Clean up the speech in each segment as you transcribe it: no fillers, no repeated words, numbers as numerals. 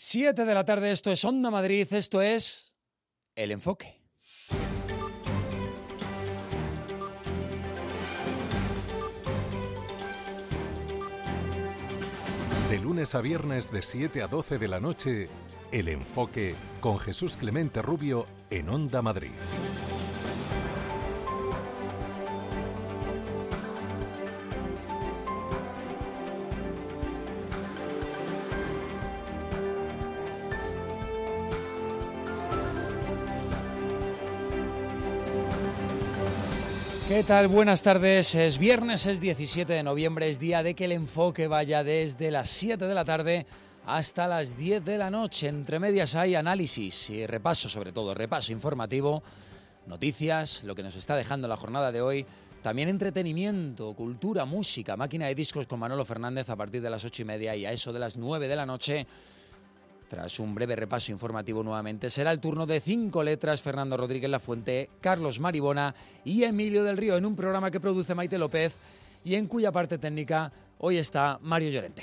7 de la tarde, esto es Onda Madrid, esto es El Enfoque. De lunes a viernes de 7 a 12 de la noche, El Enfoque con Jesús Clemente Rubio en Onda Madrid. ¿Qué tal? Buenas tardes. Es viernes, es 17 de noviembre, es día de que El Enfoque vaya desde las 7 de la tarde hasta las 10 de la noche. Entre medias hay análisis y repaso, sobre todo repaso informativo, noticias, lo que nos está dejando la jornada de hoy. También entretenimiento, cultura, música, máquina de discos con Manolo Fernández a partir de las 8:30 y a eso de las 9 de la noche. Tras un breve repaso informativo nuevamente, será el turno de 5 letras, Fernando Rodríguez Lafuente, Carlos Maribona y Emilio del Río, en un programa que produce Maite López y en cuya parte técnica hoy está Mario Llorente.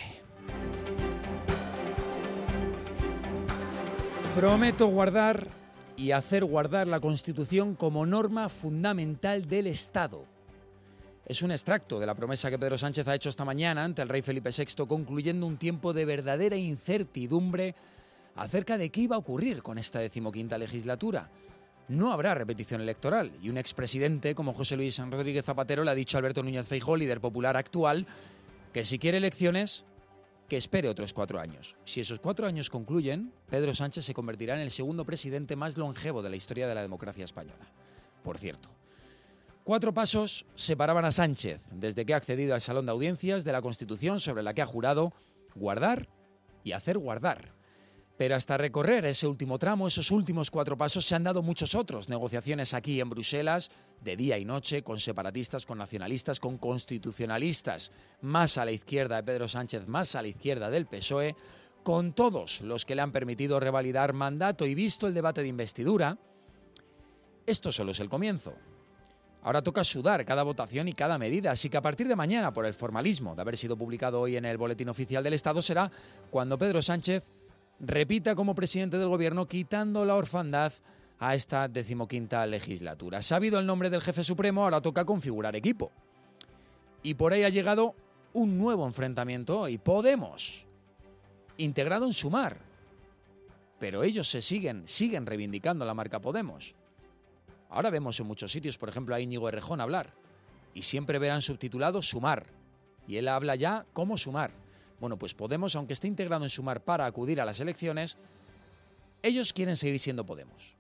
Prometo guardar y hacer guardar la Constitución como norma fundamental del Estado. Es un extracto de la promesa que Pedro Sánchez ha hecho esta mañana ante el rey Felipe VI, concluyendo un tiempo de verdadera incertidumbre acerca de qué iba a ocurrir con esta 15ª legislatura. No habrá repetición electoral y un expresidente como José Luis Rodríguez Zapatero le ha dicho a Alberto Núñez Feijóo, líder popular actual, que si quiere elecciones, que espere otros 4 años. Si esos 4 años concluyen, Pedro Sánchez se convertirá en el segundo presidente más longevo de la historia de la democracia española. Por cierto, 4 pasos separaban a Sánchez desde que ha accedido al Salón de Audiencias de la Constitución sobre la que ha jurado guardar y hacer guardar. Pero hasta recorrer ese último tramo, esos últimos 4 pasos, se han dado muchos otros. Negociaciones aquí en Bruselas, de día y noche, con separatistas, con nacionalistas, con constitucionalistas, más a la izquierda de Pedro Sánchez, más a la izquierda del PSOE, con todos los que le han permitido revalidar mandato y visto el debate de investidura. Esto solo es el comienzo. Ahora toca sudar cada votación y cada medida, así que a partir de mañana, por el formalismo de haber sido publicado hoy en el Boletín Oficial del Estado, será cuando Pedro Sánchez repita como presidente del gobierno, quitando la orfandad a esta 15ª legislatura. Sabido el nombre del jefe supremo, ahora toca configurar equipo. Y por ahí ha llegado un nuevo enfrentamiento hoy. Podemos, integrado en Sumar, pero ellos siguen reivindicando la marca Podemos. Ahora vemos en muchos sitios, por ejemplo, a Íñigo Errejón hablar, y siempre verán subtitulado Sumar, y él habla ya como Sumar. Bueno, pues Podemos, aunque esté integrado en Sumar para acudir a las elecciones, ellos quieren seguir siendo Podemos.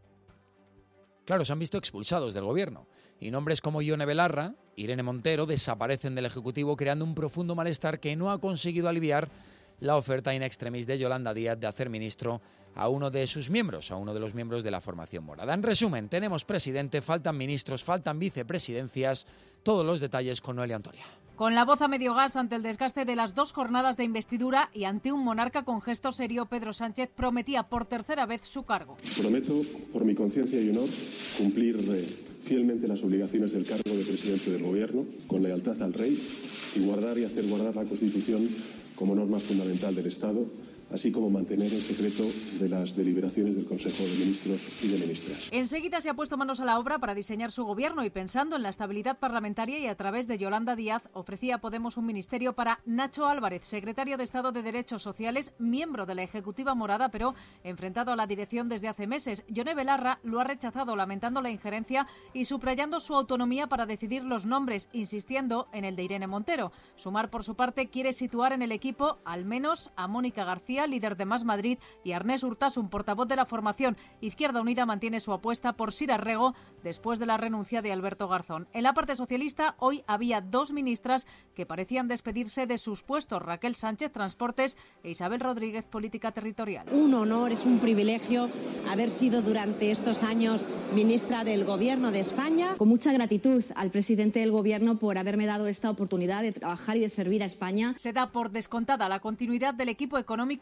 Claro, se han visto expulsados del gobierno, y nombres como Ione Belarra, Irene Montero, desaparecen del Ejecutivo, creando un profundo malestar que no ha conseguido aliviar la oferta in extremis de Yolanda Díaz de hacer ministro a uno de sus miembros, a uno de los miembros de la formación morada. En resumen, tenemos presidente, faltan ministros, faltan vicepresidencias, todos los detalles con Noelia Antoria. Con la voz a medio gas ante el desgaste de las 2 jornadas de investidura y ante un monarca con gesto serio, Pedro Sánchez prometía por tercera vez su cargo. Prometo, por mi conciencia y honor, cumplir fielmente las obligaciones del cargo de presidente del Gobierno, con lealtad al Rey, y guardar y hacer guardar la Constitución como norma fundamental del Estado, así como mantener el secreto de las deliberaciones del Consejo de Ministros y de Ministras. Enseguida se ha puesto manos a la obra para diseñar su gobierno y pensando en la estabilidad parlamentaria y a través de Yolanda Díaz ofrecía a Podemos un ministerio para Nacho Álvarez, secretario de Estado de Derechos Sociales, miembro de la Ejecutiva Morada, pero enfrentado a la dirección desde hace meses. Ione Belarra lo ha rechazado lamentando la injerencia y subrayando su autonomía para decidir los nombres, insistiendo en el de Irene Montero. Sumar, por su parte, quiere situar en el equipo al menos a Mónica García, líder de Más Madrid, y Arnés Urtasun, portavoz de la formación. Izquierda Unida mantiene su apuesta por Sira Rego después de la renuncia de Alberto Garzón. En la parte socialista, hoy había 2 ministras que parecían despedirse de sus puestos: Raquel Sánchez, Transportes, e Isabel Rodríguez, Política Territorial. Un honor, es un privilegio haber sido durante estos años ministra del Gobierno de España. Con mucha gratitud al presidente del Gobierno por haberme dado esta oportunidad de trabajar y de servir a España. Se da por descontada la continuidad del equipo económico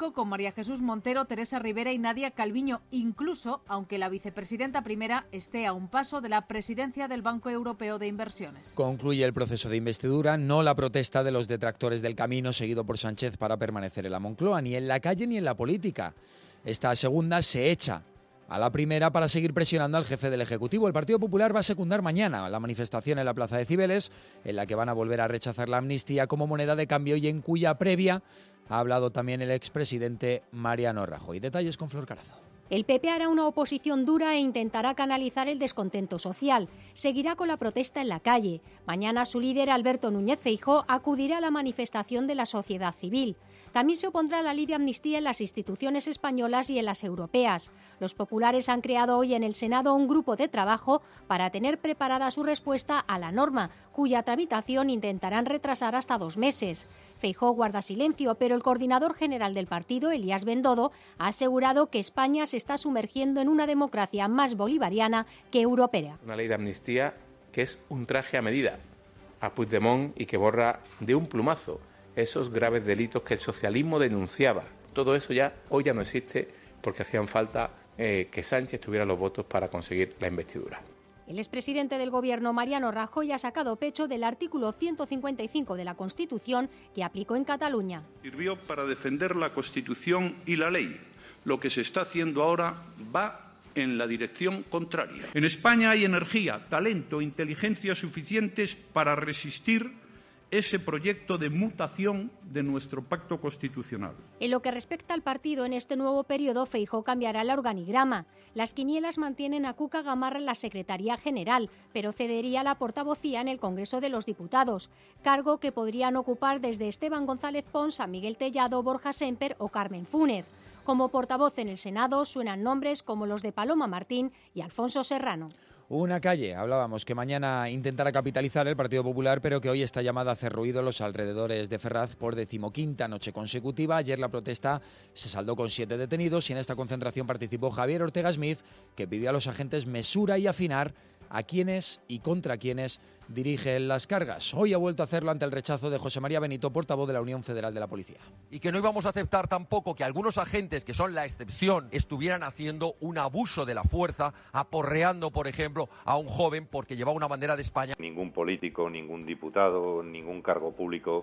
Ejecutivo con María Jesús Montero, Teresa Rivera y Nadia Calviño, incluso aunque la vicepresidenta primera esté a un paso de la presidencia del Banco Europeo de Inversiones. Concluye el proceso de investidura, no la protesta de los detractores del camino seguido por Sánchez para permanecer en la Moncloa, ni en la calle ni en la política. Esta segunda se echa a la primera para seguir presionando al jefe del Ejecutivo. El Partido Popular va a secundar mañana la manifestación en la Plaza de Cibeles, en la que van a volver a rechazar la amnistía como moneda de cambio y en cuya previa ha hablado también el expresidente Mariano Rajoy. Detalles con Flor Carazo. El PP hará una oposición dura e intentará canalizar el descontento social. Seguirá con la protesta en la calle. Mañana su líder, Alberto Núñez Feijóo, acudirá a la manifestación de la sociedad civil. También se opondrá a la ley de amnistía en las instituciones españolas y en las europeas. Los populares han creado hoy en el Senado un grupo de trabajo para tener preparada su respuesta a la norma, cuya tramitación intentarán retrasar hasta 2 meses. Feijóo guarda silencio, pero el coordinador general del partido, Elías Bendodo, ha asegurado que España se está sumergiendo en una democracia más bolivariana que europea. Una ley de amnistía que es un traje a medida a Puigdemont y que borra de un plumazo esos graves delitos que el socialismo denunciaba. Todo eso hoy ya no existe porque hacían falta que Sánchez tuviera los votos para conseguir la investidura. El expresidente del Gobierno, Mariano Rajoy, ha sacado pecho del artículo 155 de la Constitución que aplicó en Cataluña. Sirvió para defender la Constitución y la ley. Lo que se está haciendo ahora va en la dirección contraria. En España hay energía, talento, inteligencia suficientes para resistir ese proyecto de mutación de nuestro pacto constitucional. En lo que respecta al partido, en este nuevo periodo, Feijóo cambiará el organigrama. Las quinielas mantienen a Cuca Gamarra en la Secretaría General, pero cedería la portavocía en el Congreso de los Diputados, cargo que podrían ocupar desde Esteban González Pons a Miguel Tellado, Borja Semper o Carmen Fúnez. Como portavoz en el Senado suenan nombres como los de Paloma Martín y Alfonso Serrano. Una calle, hablábamos, que mañana intentará capitalizar el Partido Popular, pero que hoy está llamada a hacer ruido en los alrededores de Ferraz por 15ª noche consecutiva. Ayer la protesta se saldó con 7 detenidos y en esta concentración participó Javier Ortega Smith, que pidió a los agentes mesura y afinar a quienes y contra quienes dirigen las cargas. Hoy ha vuelto a hacerlo ante el rechazo de José María Benito, portavoz de la Unión Federal de la Policía. Y que no íbamos a aceptar tampoco que algunos agentes, que son la excepción, estuvieran haciendo un abuso de la fuerza, aporreando, por ejemplo, a un joven porque llevaba una bandera de España. Ningún político, ningún diputado, ningún cargo público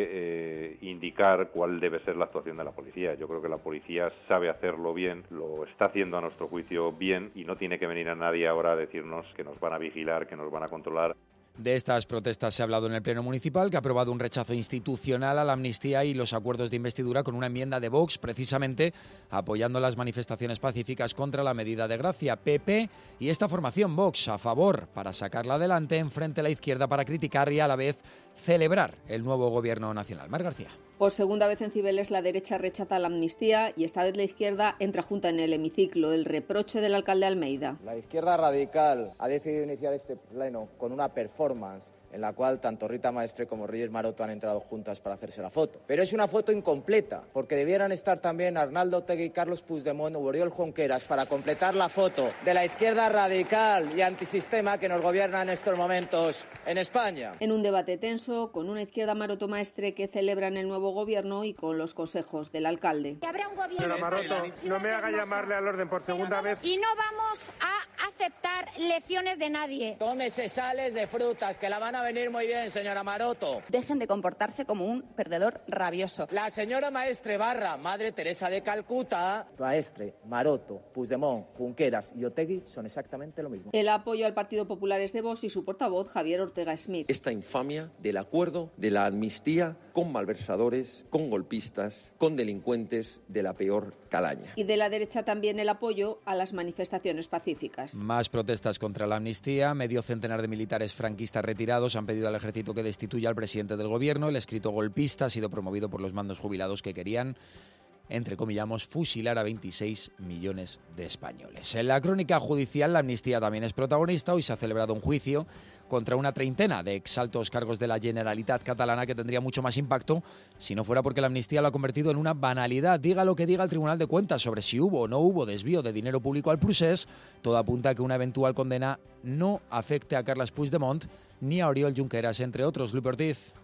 debe indicar cuál debe ser la actuación de la policía. Yo creo que la policía sabe hacerlo bien, lo está haciendo a nuestro juicio bien y no tiene que venir a nadie ahora a decirnos que nos van a vigilar, que nos van a controlar. De estas protestas se ha hablado en el Pleno Municipal, que ha aprobado un rechazo institucional a la amnistía y los acuerdos de investidura con una enmienda de Vox, precisamente apoyando las manifestaciones pacíficas contra la medida de gracia. PP y esta formación Vox a favor para sacarla adelante, enfrente a la izquierda para criticar y a la vez celebrar el nuevo gobierno nacional. Mar García. Por segunda vez en Cibeles, la derecha rechaza la amnistía y esta vez la izquierda entra junta en el hemiciclo. El reproche del alcalde Almeida. La izquierda radical ha decidido iniciar este pleno con una performance en la cual tanto Rita Maestre como Reyes Maroto han entrado juntas para hacerse la foto. Pero es una foto incompleta, porque debieran estar también Arnaldo Otegi, Carlos Puigdemont o Oriol Junqueras para completar la foto de la izquierda radical y antisistema que nos gobierna en estos momentos en España. En un debate tenso, con una izquierda Maroto Maestre que celebran el nuevo gobierno y con los consejos del alcalde. Habrá un gobierno. Pero Maroto, no me haga llamarle al orden por segunda vez. Y no vamos a aceptar lecciones de nadie. Tómese sales de frutas, que la van a venir muy bien, señora Maroto. Dejen de comportarse como un perdedor rabioso. La señora Maestre barra Madre Teresa de Calcuta. Maestre, Maroto, Puigdemont, Junqueras y Otegi son exactamente lo mismo. El apoyo al Partido Popular es de Vox y su portavoz Javier Ortega Smith. Esta infamia del acuerdo de la amnistía con malversadores, con golpistas, con delincuentes de la peor calaña. Y de la derecha también el apoyo a las manifestaciones pacíficas. Más protestas contra la amnistía. Medio centenar de militares franquistas retirados han pedido al ejército que destituya al presidente del gobierno. El escrito golpista ha sido promovido por los mandos jubilados que querían, entre comillamos, fusilar a 26 millones de españoles. En la crónica judicial, la amnistía también es protagonista. Hoy se ha celebrado un juicio contra una treintena de exaltos cargos de la Generalitat catalana que tendría mucho más impacto si no fuera porque la amnistía lo ha convertido en una banalidad. Diga lo que diga el Tribunal de Cuentas sobre si hubo o no hubo desvío de dinero público al procés, todo apunta a que una eventual condena no afecte a Carles Puigdemont ni a Oriol Junqueras, entre otros. Luis Ortiz.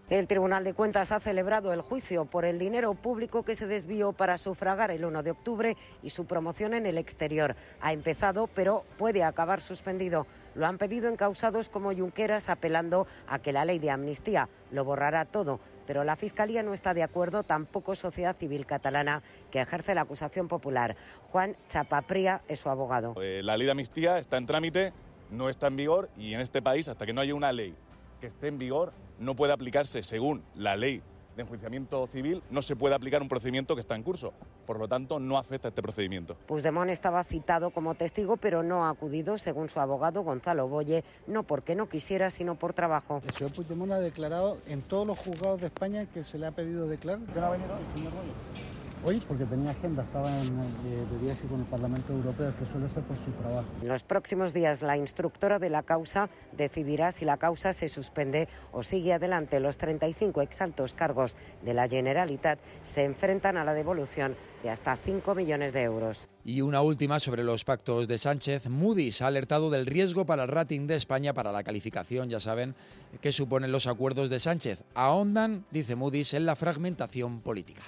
El Tribunal de Cuentas ha celebrado el juicio por el dinero público que se desvió para sufragar el 1 de octubre y su promoción en el exterior. Ha empezado, pero puede acabar suspendido. Lo han pedido encausados como Junqueras, apelando a que la ley de amnistía lo borrará todo. Pero la Fiscalía no está de acuerdo, tampoco Sociedad Civil Catalana, que ejerce la acusación popular. Juan Chapapría es su abogado. La ley de amnistía está en trámite, no está en vigor, y en este país, hasta que no haya una ley que esté en vigor, no puede aplicarse según la ley de enjuiciamiento civil, no se puede aplicar un procedimiento que está en curso. Por lo tanto, no afecta este procedimiento. Puigdemont estaba citado como testigo, pero no ha acudido, según su abogado Gonzalo Boye, no porque no quisiera, sino por trabajo. El señor Puigdemont ha declarado en todos los juzgados de España que se le ha pedido declarar. ¿Qué no ha venido el señor Boye? Hoy, porque tenía agenda, estaba de viaje con el Parlamento Europeo, que suele ser por su trabajo. En los próximos días, la instructora de la causa decidirá si la causa se suspende o sigue adelante. Los 35 exaltos cargos de la Generalitat se enfrentan a la devolución de hasta 5 millones de euros. Y una última sobre los pactos de Sánchez. Moody's ha alertado del riesgo para el rating de España, para la calificación, ya saben, que suponen los acuerdos de Sánchez. Ahondan, dice Moody's, en la fragmentación política.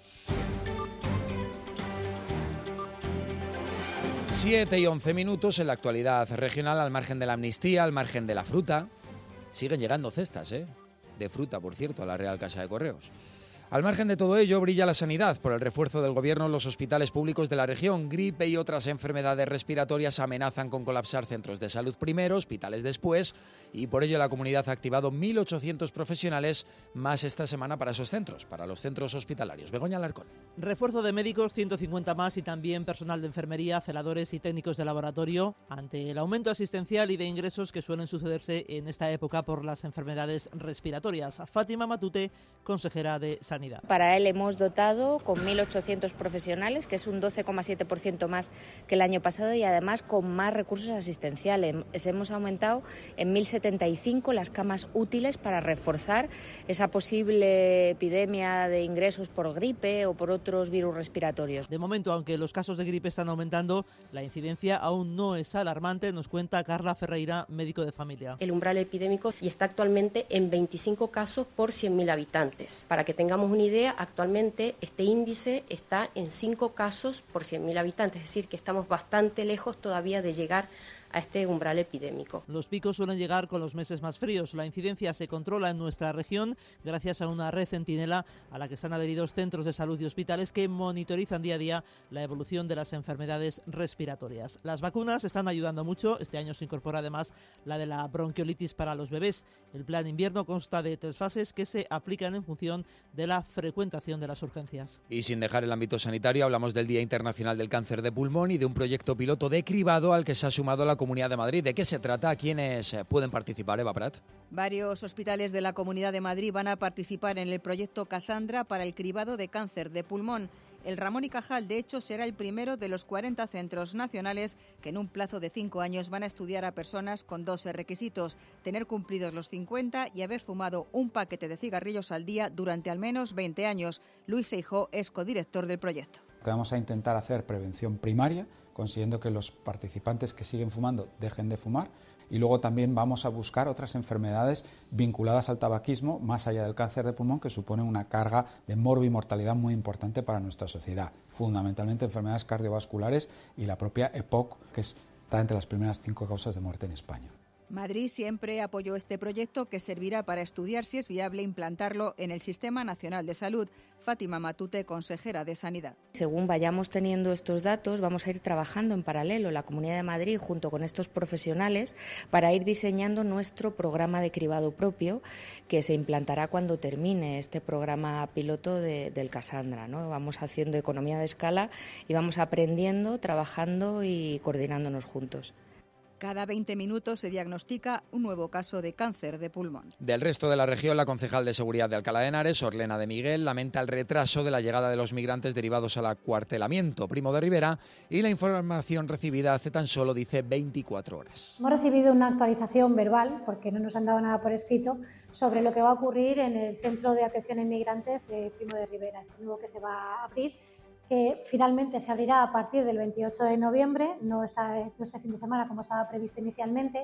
7 y 11 minutos en la actualidad regional, al margen de la amnistía, al margen de la fruta. Siguen llegando cestas, de fruta, por cierto, a la Real Casa de Correos. Al margen de todo ello, brilla la sanidad por el refuerzo del Gobierno en los hospitales públicos de la región. Gripe y otras enfermedades respiratorias amenazan con colapsar centros de salud primero, hospitales después, y por ello la comunidad ha activado 1.800 profesionales más esta semana para esos centros, para los centros hospitalarios. Begoña Alarcón. Refuerzo de médicos, 150 más, y también personal de enfermería, celadores y técnicos de laboratorio, ante el aumento asistencial y de ingresos que suelen sucederse en esta época por las enfermedades respiratorias. Fátima Matute, consejera de Sanidad. Para él hemos dotado con 1.800 profesionales, que es un 12,7% más que el año pasado, y además con más recursos asistenciales. Hemos aumentado en 1.075 las camas útiles para reforzar esa posible epidemia de ingresos por gripe o por otros virus respiratorios. De momento, aunque los casos de gripe están aumentando, la incidencia aún no es alarmante, nos cuenta Carla Ferreira, médico de familia. El umbral epidémico y está actualmente en 25 casos por 100.000 habitantes. Para que tengamos una idea, actualmente este índice está en 5 casos por 100.000 habitantes, es decir, que estamos bastante lejos todavía de llegar a este umbral epidémico. Los picos suelen llegar con los meses más fríos. La incidencia se controla en nuestra región gracias a una red centinela a la que están adheridos centros de salud y hospitales que monitorizan día a día la evolución de las enfermedades respiratorias. Las vacunas están ayudando mucho. Este año se incorpora además la de la bronquiolitis para los bebés. El plan invierno consta de 3 fases que se aplican en función de la frecuentación de las urgencias. Y sin dejar el ámbito sanitario, hablamos del Día Internacional del Cáncer de Pulmón y de un proyecto piloto de cribado al que se ha sumado la Comunidad de Madrid. ¿De qué se trata? ¿Quiénes pueden participar, Eva Prat? Varios hospitales de la Comunidad de Madrid van a participar en el proyecto Cassandra para el cribado de cáncer de pulmón. El Ramón y Cajal, de hecho, será el primero de los 40 centros nacionales que en un plazo de 5 años van a estudiar a personas con 2 requisitos: tener cumplidos los 50 y haber fumado un paquete de cigarrillos al día durante al menos 20 años. Luis Seijó es codirector del proyecto. Vamos a intentar hacer prevención primaria, consiguiendo que los participantes que siguen fumando dejen de fumar, y luego también vamos a buscar otras enfermedades vinculadas al tabaquismo, más allá del cáncer de pulmón, que supone una carga de morbimortalidad muy importante para nuestra sociedad, fundamentalmente enfermedades cardiovasculares y la propia EPOC, que está entre las primeras 5 causas de muerte en España. Madrid siempre apoyó este proyecto, que servirá para estudiar si es viable implantarlo en el Sistema Nacional de Salud. Fátima Matute, consejera de Sanidad. Según vayamos teniendo estos datos, vamos a ir trabajando en paralelo la Comunidad de Madrid junto con estos profesionales para ir diseñando nuestro programa de cribado propio, que se implantará cuando termine este programa piloto del Cassandra, ¿no? Vamos haciendo economía de escala y vamos aprendiendo, trabajando y coordinándonos juntos. Cada 20 minutos se diagnostica un nuevo caso de cáncer de pulmón. Del resto de la región, la concejal de Seguridad de Alcalá de Henares, Orlena de Miguel, lamenta el retraso de la llegada de los migrantes derivados al acuartelamiento Primo de Rivera, y la información recibida hace tan solo, dice, 24 horas. Hemos recibido una actualización verbal, porque no nos han dado nada por escrito, sobre lo que va a ocurrir en el Centro de Atención a Inmigrantes de Primo de Rivera, este nuevo que se va a abrir, que finalmente se abrirá a partir del 28 de noviembre, no este fin de semana como estaba previsto inicialmente,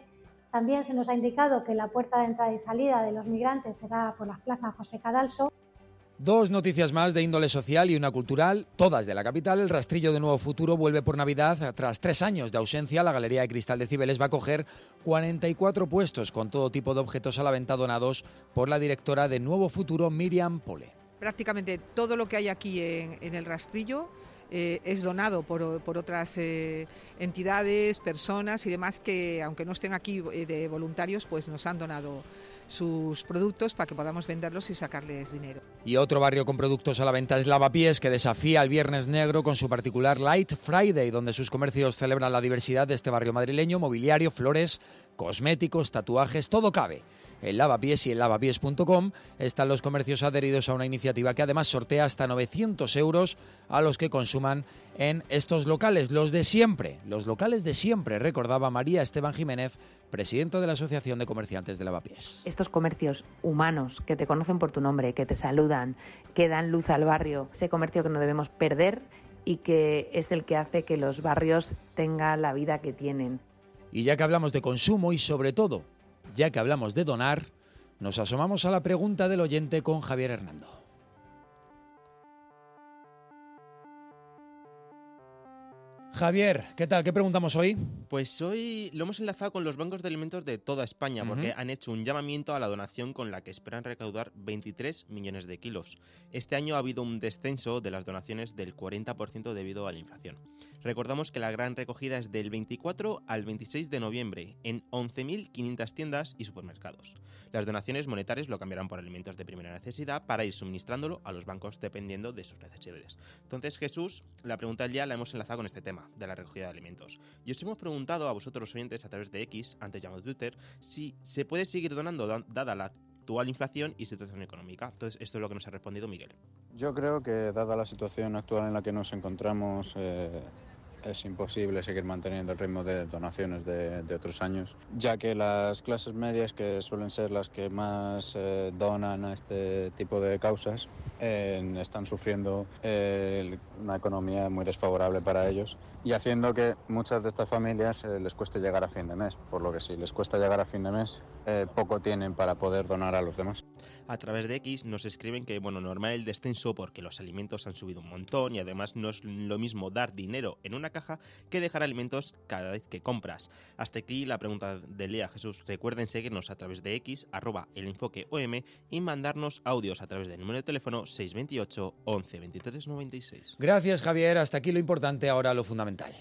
También se nos ha indicado que la puerta de entrada y salida de los migrantes será por la Plaza José Cadalso. Dos noticias más de índole social y una cultural, todas de la capital. El rastrillo de Nuevo Futuro vuelve por Navidad. Tras 3 años de ausencia, la Galería de Cristal de Cibeles va a acoger 44 puestos con todo tipo de objetos a la venta donados por la directora de Nuevo Futuro, Miriam Pole. Prácticamente todo lo que hay aquí en el rastrillo es donado por otras entidades, personas y demás que, aunque no estén aquí de voluntarios, pues nos han donado sus productos para que podamos venderlos y sacarles dinero. Y otro barrio con productos a la venta es Lavapiés, que desafía el Viernes Negro con su particular Light Friday, donde sus comercios celebran la diversidad de este barrio madrileño: mobiliario, flores, cosméticos, tatuajes, todo cabe. En Lavapiés y en lavapiés.com están los comercios adheridos a una iniciativa que además sortea hasta 900 euros a los que consuman en estos locales, los locales de siempre, recordaba María Esteban Jiménez, presidenta de la Asociación de Comerciantes de Lavapiés. Estos comercios humanos que te conocen por tu nombre, que te saludan, que dan luz al barrio, ese comercio que no debemos perder y que es el que hace que los barrios tengan la vida que tienen. Y ya que hablamos de consumo y sobre todo, ya que hablamos de donar, nos asomamos a la pregunta del oyente con Javier Hernando. Javier, ¿qué tal? ¿Qué preguntamos hoy? Pues hoy lo hemos enlazado con los bancos de alimentos de toda España, porque han hecho un llamamiento a la donación con la que esperan recaudar 23 millones de kilos. Este año ha habido un descenso de las donaciones del 40% debido a la inflación. Recordamos que la gran recogida es del 24 al 26 de noviembre en 11.500 tiendas y supermercados. Las donaciones monetarias lo cambiarán por alimentos de primera necesidad para ir suministrándolo a los bancos dependiendo de sus necesidades. Entonces, Jesús, la pregunta del día la hemos enlazado con este tema de la recogida de alimentos. Y os hemos preguntado a vosotros oyentes a través de X, antes llamado Twitter, si se puede seguir donando dada la actual inflación y situación económica. Entonces, esto es lo que nos ha respondido Miguel. Yo creo que dada la situación actual en la que nos encontramos, es imposible seguir manteniendo el ritmo de donaciones de otros años, ya que las clases medias, que suelen ser las que más donan a este tipo de causas, están sufriendo una economía muy desfavorable para ellos y haciendo que muchas de estas familias les cueste llegar a fin de mes, por lo que si les cuesta llegar a fin de mes, poco tienen para poder donar a los demás. A través de X nos escriben que, normal el descenso porque los alimentos han subido un montón y además no es lo mismo dar dinero en una caja que dejar alimentos cada vez que compras. Hasta aquí la pregunta del día, Jesús. Recuerden seguirnos a través de X, @elenfoqueom, y mandarnos audios a través del número de teléfono 628 11 23 96. Gracias, Javier. Hasta aquí lo importante, ahora lo fundamental.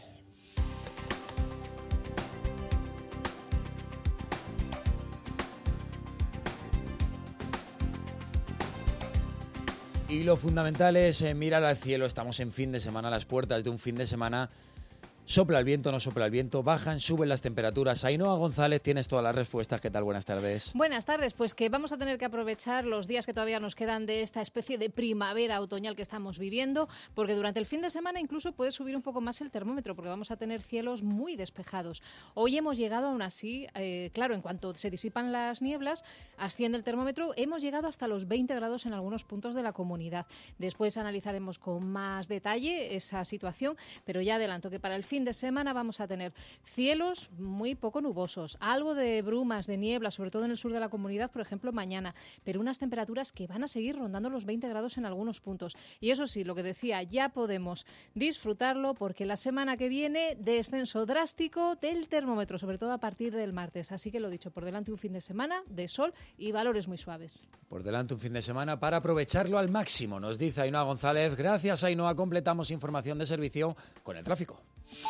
Y lo fundamental es mirar al cielo. Estamos en fin de semana, a las puertas de un fin de semana. ¿Sopla el viento, no sopla el viento? ¿Bajan, suben las temperaturas? Ainhoa González, tienes todas las respuestas. ¿Qué tal? Buenas tardes. Buenas tardes. Pues que vamos a tener que aprovechar los días que todavía nos quedan de esta especie de primavera otoñal que estamos viviendo, porque durante el fin de semana incluso puede subir un poco más el termómetro, porque vamos a tener cielos muy despejados. Hoy hemos llegado aún así, claro, en cuanto se disipan las nieblas, asciende el termómetro, hemos llegado hasta los 20 grados en algunos puntos de la comunidad. Después analizaremos con más detalle esa situación, pero ya adelanto que para el fin de semana vamos a tener cielos muy poco nubosos, algo de brumas, de niebla, sobre todo en el sur de la comunidad, por ejemplo, mañana, pero unas temperaturas que van a seguir rondando los 20 grados en algunos puntos. Y eso sí, lo que decía, ya podemos disfrutarlo porque la semana que viene descenso drástico del termómetro, sobre todo a partir del martes. Así que lo dicho, por delante un fin de semana de sol y valores muy suaves. Por delante un fin de semana para aprovecharlo al máximo, nos dice Ainhoa González. Gracias, Ainhoa. Completamos información de servicio con el tráfico.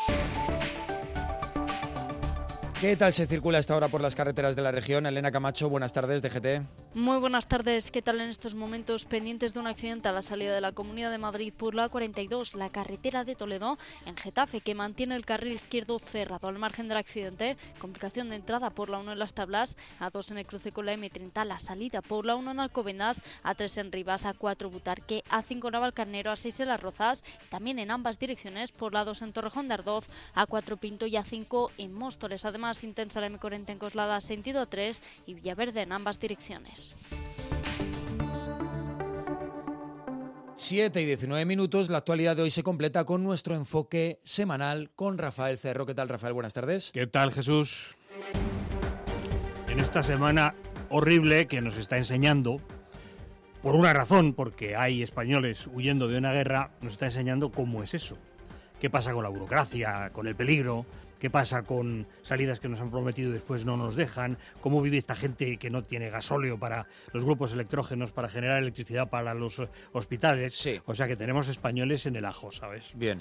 ¿Qué tal se circula a esta hora por las carreteras de la región? Elena Camacho, buenas tardes, DGT. Muy buenas tardes. ¿Qué tal en estos momentos? Pendientes de un accidente a la salida de la Comunidad de Madrid por la A42, la carretera de Toledo, en Getafe, que mantiene el carril izquierdo cerrado. Al margen del accidente, complicación de entrada por la 1 en Las Tablas, A2 en el cruce con la M30, la salida por la 1 en Alcobendas, A3 en Rivas, A4 Butarque, A5 en Navalcarnero, A6 en Las Rozas, también en ambas direcciones por la 2 en Torrejón de Ardoz, A4 Pinto y A5 en Móstoles. Además, intensa la M40 en Coslada, sentido 3 y Villaverde en ambas direcciones. 7 y 19 minutos, la actualidad de hoy se completa con nuestro enfoque semanal con Rafael Cerro. ¿Qué tal, Rafael? Buenas tardes. ¿Qué tal, Jesús? en esta semana horrible que nos está enseñando, por una razón, porque hay españoles huyendo de una guerra, nos está enseñando cómo es eso. ¿Qué pasa con la burocracia, con el peligro? ¿Qué pasa con salidas que nos han prometido y después no nos dejan? ¿Cómo vive esta gente que no tiene gasóleo para los grupos electrógenos, para generar electricidad para los hospitales? Sí. O sea que tenemos españoles en el ajo, ¿sabes? Bien.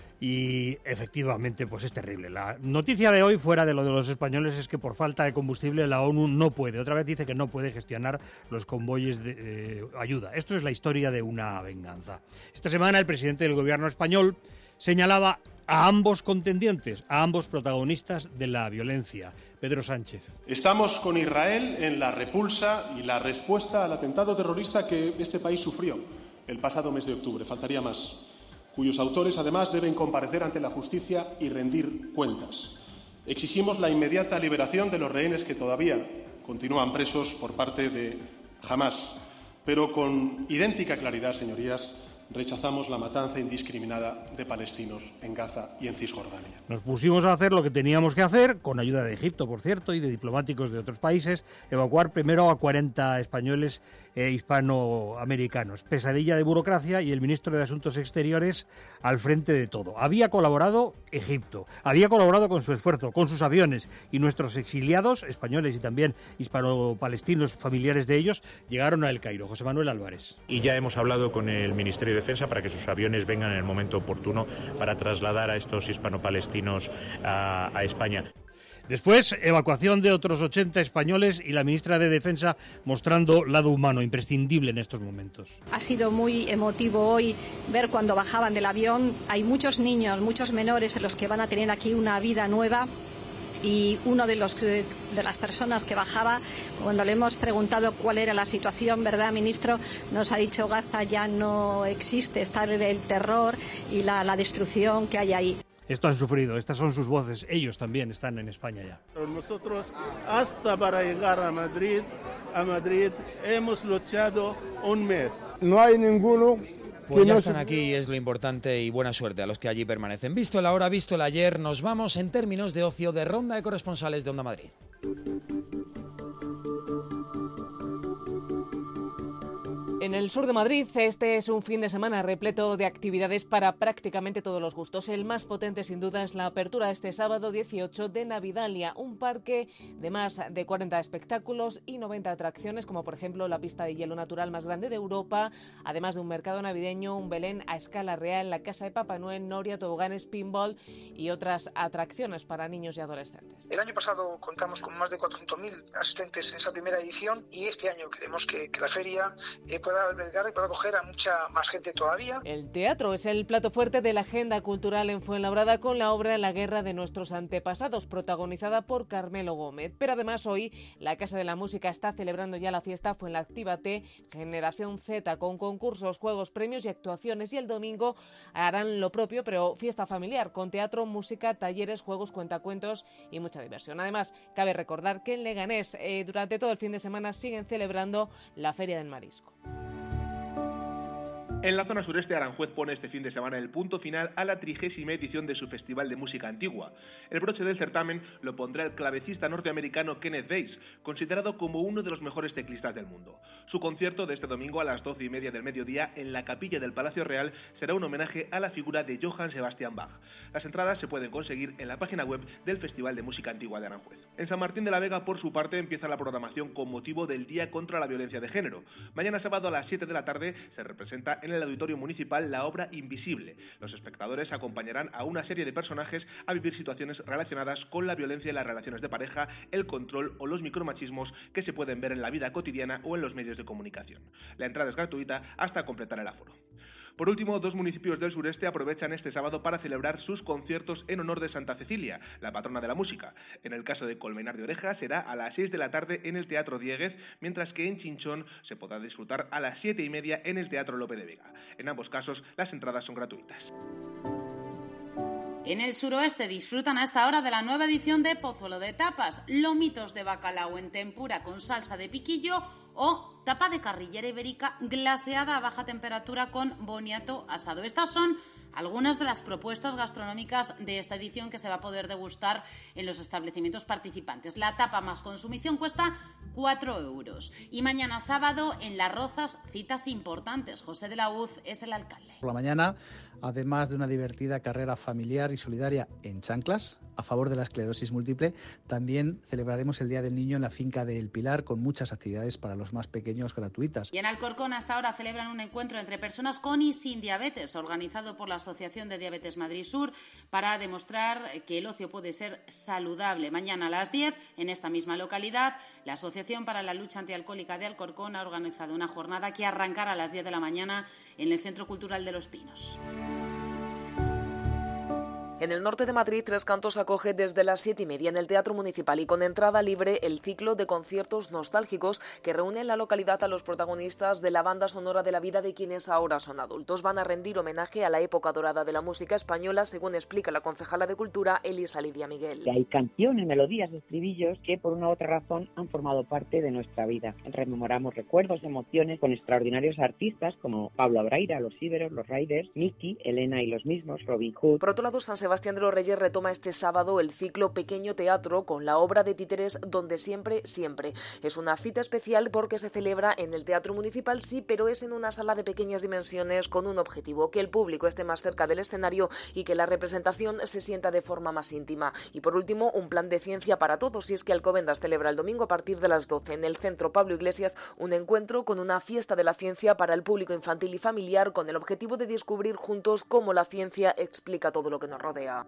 Y efectivamente, pues es terrible. La noticia de hoy, fuera de lo de los españoles, es que por falta de combustible la ONU no puede, otra vez dice que no puede gestionar los convoyes de ayuda. Esto es la historia de una venganza. Esta semana el presidente del gobierno español señalaba a ambos contendientes, a ambos protagonistas de la violencia. Pedro Sánchez. Estamos con Israel en la repulsa y la respuesta al atentado terrorista que este país sufrió el pasado mes de octubre, faltaría más, cuyos autores además deben comparecer ante la justicia y rendir cuentas. Exigimos la inmediata liberación de los rehenes que todavía continúan presos por parte de Hamás, pero con idéntica claridad, señorías, rechazamos la matanza indiscriminada de palestinos en Gaza y en Cisjordania. Nos pusimos a hacer lo que teníamos que hacer, con ayuda de Egipto, por cierto, y de diplomáticos de otros países, evacuar primero a 40 españoles hispanoamericanos. Pesadilla de burocracia y el ministro de Asuntos Exteriores al frente de todo. Había colaborado Egipto, había colaborado con su esfuerzo, con sus aviones, y nuestros exiliados, españoles y también hispano-palestinos, familiares de ellos, llegaron a El Cairo. José Manuel Álvarez. Y ya hemos hablado con el Ministerio de Defensa para que sus aviones vengan en el momento oportuno para trasladar a estos hispano-palestinos a España. Después, evacuación de otros 80 españoles y la ministra de Defensa mostrando lado humano, imprescindible en estos momentos. Ha sido muy emotivo hoy ver cuando bajaban del avión. Hay muchos niños, muchos menores en los que van a tener aquí una vida nueva. Y uno de las personas que bajaba, cuando le hemos preguntado cuál era la situación, ¿verdad, ministro?, nos ha dicho: Gaza ya no existe, está el terror y la destrucción que hay ahí. Esto han sufrido, estas son sus voces, ellos también están en España ya. Nosotros, hasta para llegar a Madrid hemos luchado un mes. No hay ninguno. Pues ya están aquí, es lo importante, y buena suerte a los que allí permanecen. Visto el ahora, visto el ayer, nos vamos en términos de ocio de ronda de corresponsales de Onda Madrid. En el sur de Madrid, este es un fin de semana repleto de actividades para prácticamente todos los gustos. El más potente, sin duda, es la apertura este sábado 18 de Navidalia, un parque de más de 40 espectáculos y 90 atracciones, como por ejemplo la pista de hielo natural más grande de Europa, además de un mercado navideño, un Belén a escala real, la casa de Papá Noel, Noria, toboganes, pinball y otras atracciones para niños y adolescentes. El año pasado contamos con más de 400.000 asistentes en esa primera edición y este año queremos que la feria pueda albergar y pueda acoger a mucha más gente todavía. El teatro es el plato fuerte de la agenda cultural en Fuenlabrada con la obra La guerra de nuestros antepasados, protagonizada por Carmelo Gómez. Pero además hoy la Casa de la Música está celebrando ya la fiesta Fuenlactívate Generación Z, con concursos, juegos, premios y actuaciones, y el domingo harán lo propio, pero fiesta familiar, con teatro, música, talleres, juegos, cuentacuentos y mucha diversión. Además, cabe recordar que en Leganés durante todo el fin de semana siguen celebrando la Feria del Marisco. En la zona sureste, Aranjuez pone este fin de semana el punto final a la 30ª edición de su Festival de Música Antigua. El broche del certamen lo pondrá el clavecista norteamericano Kenneth Bass, considerado como uno de los mejores teclistas del mundo. Su concierto de este domingo a las 12:30 del mediodía en la capilla del Palacio Real será un homenaje a la figura de Johann Sebastian Bach. Las entradas se pueden conseguir en la página web del Festival de Música Antigua de Aranjuez. En San Martín de la Vega, por su parte, empieza la programación con motivo del Día contra la Violencia de Género. Mañana sábado a las 7 de la tarde se representa en el Auditorio Municipal la obra Invisible. Los espectadores acompañarán a una serie de personajes a vivir situaciones relacionadas con la violencia y las relaciones de pareja, el control o los micromachismos que se pueden ver en la vida cotidiana o en los medios de comunicación. La entrada es gratuita hasta completar el aforo. Por último, 2 municipios del sureste aprovechan este sábado para celebrar sus conciertos en honor de Santa Cecilia, la patrona de la música. En el caso de Colmenar de Oreja será a las 6 de la tarde en el Teatro Dieguez, mientras que en Chinchón se podrá disfrutar a las 7:30 en el Teatro Lope de Vega. En ambos casos, las entradas son gratuitas. En el suroeste disfrutan a esta hora de la nueva edición de Pozuelo de Tapas, lomitos de bacalao en tempura con salsa de piquillo o tapa de carrillera ibérica glaseada a baja temperatura con boniato asado. Estas son algunas de las propuestas gastronómicas de esta edición que se va a poder degustar en los establecimientos participantes. La tapa más consumición cuesta 4 euros. Y mañana sábado en Las Rozas, citas importantes. José de la Hoz es el alcalde. Por la mañana, además de una divertida carrera familiar y solidaria en chanclas a favor de la esclerosis múltiple, también celebraremos el Día del Niño en la finca de El Pilar con muchas actividades para los más pequeños gratuitas. Y en Alcorcón hasta ahora celebran un encuentro entre personas con y sin diabetes, organizado por la Asociación de Diabetes Madrid Sur, para demostrar que el ocio puede ser saludable. Mañana a las 10, en esta misma localidad, la Asociación para la Lucha Antialcohólica de Alcorcón ha organizado una jornada que arrancará a las 10 de la mañana en el Centro Cultural de Los Pinos. En el norte de Madrid, Tres Cantos acoge desde las 7:30 en el Teatro Municipal y con entrada libre el ciclo de conciertos nostálgicos que reúne en la localidad a los protagonistas de la banda sonora de la vida de quienes ahora son adultos. Van a rendir homenaje a la época dorada de la música española, según explica la concejala de Cultura, Elisa Lidia Miguel. Hay canciones, melodías, estribillos que por una u otra razón han formado parte de nuestra vida. Rememoramos recuerdos, emociones con extraordinarios artistas como Pablo Abraira, Los Íberos, Los Raiders, Miki, Elena y los mismos, Robin Hood. Por otro lado, San Sebastián de los Reyes retoma este sábado el ciclo Pequeño Teatro con la obra de títeres Donde siempre, siempre. Es una cita especial porque se celebra en el Teatro Municipal, sí, pero es en una sala de pequeñas dimensiones con un objetivo: que el público esté más cerca del escenario y que la representación se sienta de forma más íntima. Y por último, un plan de ciencia para todos, y es que Alcobendas celebra el domingo a partir de las 12 en el Centro Pablo Iglesias un encuentro con una fiesta de la ciencia para el público infantil y familiar con el objetivo de descubrir juntos cómo la ciencia explica todo lo que nos rodea.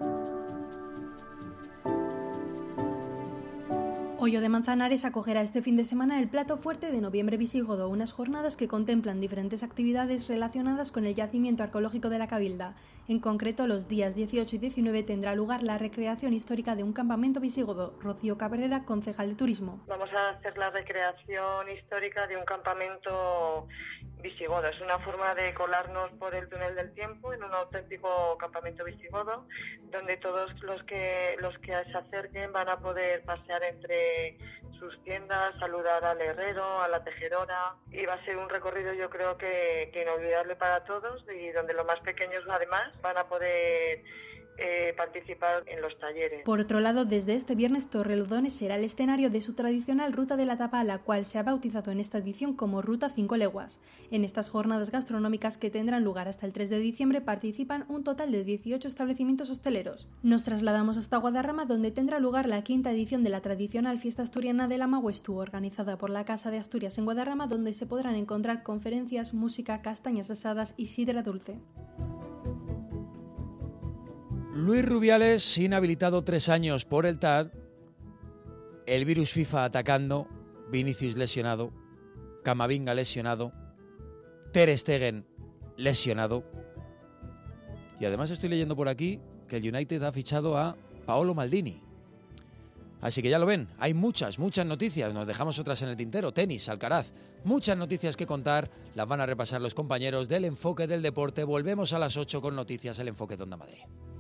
Hoyo de Manzanares acogerá este fin de semana el plato fuerte de Noviembre Visigodo, unas jornadas que contemplan diferentes actividades relacionadas con el yacimiento arqueológico de la Cabilda. En concreto, los días 18 y 19 tendrá lugar la recreación histórica de un campamento visigodo. Rocío Cabrera, concejal de Turismo. Vamos a hacer la recreación histórica de un campamento visigodo. Es una forma de colarnos por el túnel del tiempo en un auténtico campamento visigodo, donde todos los que se acerquen van a poder pasear entre sus tiendas, saludar al herrero, a la tejedora, y va a ser un recorrido, yo creo que inolvidable para todos, y donde los más pequeños además van a poder participar en los talleres. Por otro lado, desde este viernes Torrelodones será el escenario de su tradicional Ruta de la Tapa, la cual se ha bautizado en esta edición como Ruta 5 Leguas. En estas jornadas gastronómicas que tendrán lugar hasta el 3 de diciembre participan un total de 18 establecimientos hosteleros. Nos trasladamos hasta Guadarrama, donde tendrá lugar la 5ª edición de la tradicional fiesta asturiana de la Mahuestú, organizada por la Casa de Asturias en Guadarrama, donde se podrán encontrar conferencias, música, castañas asadas y sidra dulce. Luis Rubiales, inhabilitado 3 años por el TAD, el virus FIFA atacando, Vinicius lesionado, Camavinga lesionado, Ter Stegen lesionado. Y además estoy leyendo por aquí que el United ha fichado a Paolo Maldini. Así que ya lo ven, hay muchas noticias, nos dejamos otras en el tintero, tenis, Alcaraz, muchas noticias que contar, las van a repasar los compañeros del Enfoque del Deporte. Volvemos a las 8 con noticias, el Enfoque de Onda Madrid.